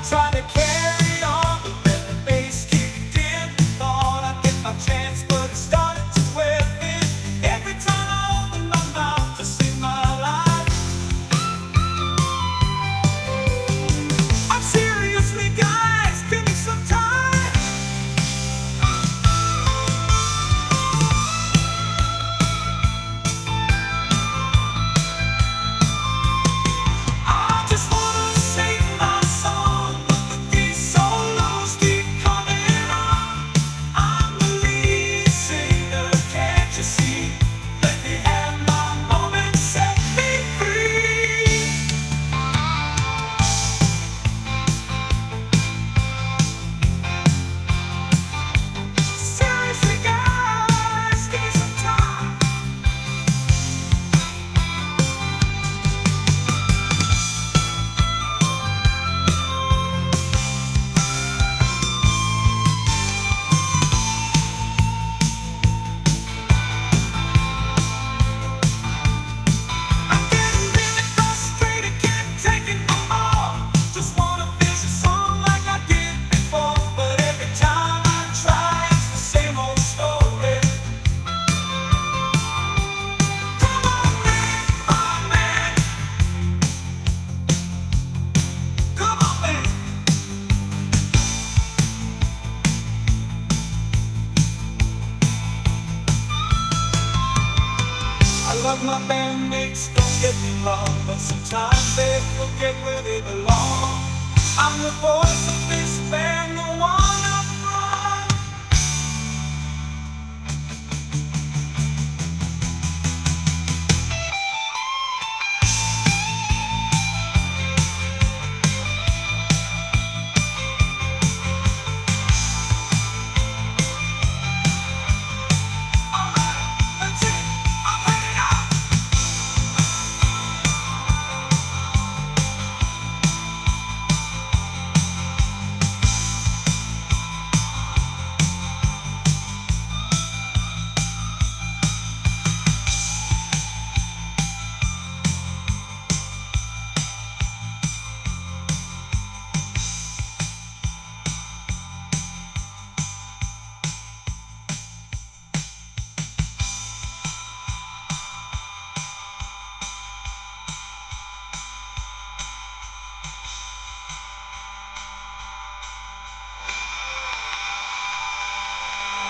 try to carry on, then the bass kicked in. Thought I'd get my chance, but it started to wear thin. Every time I opened my mouth to sing my life, I'm seriously, guys, give me some time. I just wanna sing my song, but these solos keep coming on. I'm the lead singer, can't you see? Let me have my moment, set me free. Seriously, guys, give me some time. I'm getting really frustrated, can't take it no more. Just wanna finish a song like I did before, but every time I try, it's the same old story. Come on, man, oh man, come on, man. I love my bandmates, don't get me wrong, but sometimes they forget where they belong. I'm the voice of this band, the one